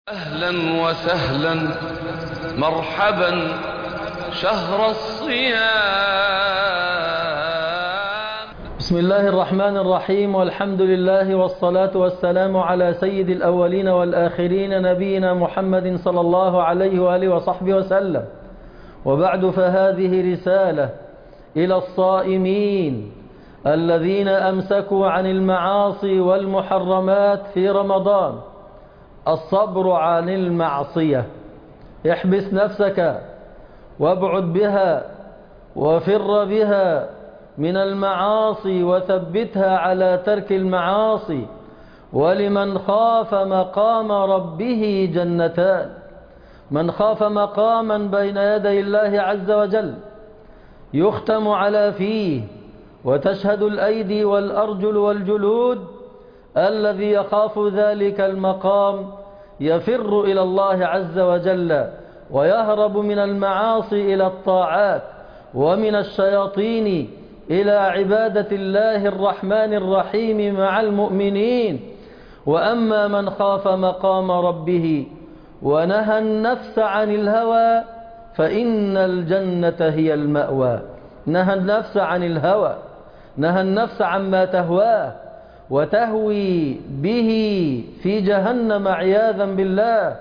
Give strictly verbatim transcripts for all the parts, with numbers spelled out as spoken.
أهلا وسهلا مرحبا شهر الصيام. بسم الله الرحمن الرحيم، والحمد لله والصلاة والسلام على سيد الأولين والآخرين نبينا محمد صلى الله عليه وآله وصحبه وسلم. وبعد، فهذه رسالة إلى الصائمين الذين أمسكوا عن المعاصي والمحرمات في رمضان. الصبر عن المعصية، احبس نفسك وابعد بها وفر بها من المعاصي وثبتها على ترك المعاصي. ولمن خاف مقام ربه جنتان: من خاف مقاما بين يدي الله عز وجل يختم على فيه وتشهد الأيدي والأرجل والجلود، الذي يخاف ذلك المقام يفر إلى الله عز وجل ويهرب من المعاصي إلى الطاعات، ومن الشياطين إلى عبادة الله الرحمن الرحيم مع المؤمنين. وأما من خاف مقام ربه ونهى النفس عن الهوى فإن الجنة هي المأوى. نهى النفس عن الهوى، نهى النفس عما تهواه وتهوي به في جهنم عياذا بالله.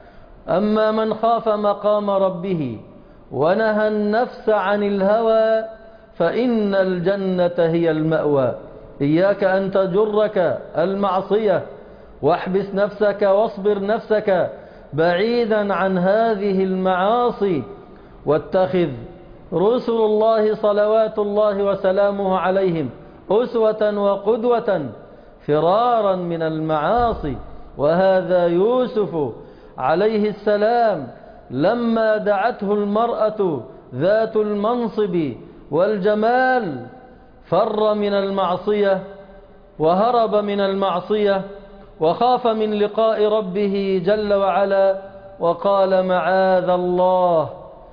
أما من خاف مقام ربه ونهى النفس عن الهوى فإن الجنة هي المأوى. إياك أن تجرك المعصية، واحبس نفسك واصبر نفسك بعيدا عن هذه المعاصي، واتخذ رسل الله صلوات الله وسلامه عليهم أسوة وقدوة فرارا من المعاصي. وهذا يوسف عليه السلام لما دعته المرأة ذات المنصب والجمال فر من المعصية وهرب من المعصية وخاف من لقاء ربه جل وعلا، وقال: معاذ الله،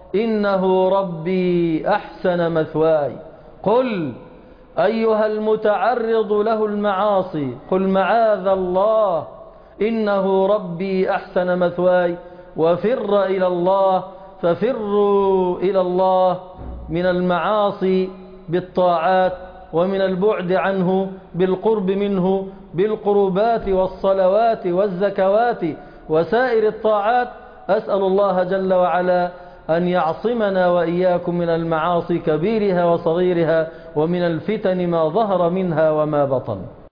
إنه ربي أحسن مثواي. قل أيها المتعرض له المعاصي، قل معاذ الله، إنه ربي أحسن مثواي، وفر إلى الله. ففروا إلى الله من المعاصي بالطاعات، ومن البعد عنه بالقرب منه بالقربات والصلوات والزكوات وسائر الطاعات. أسأل الله جل وعلا أن يعصمنا وإياكم من المعاصي كبيرها وصغيرها، ومن الفتن ما ظهر منها وما بطن.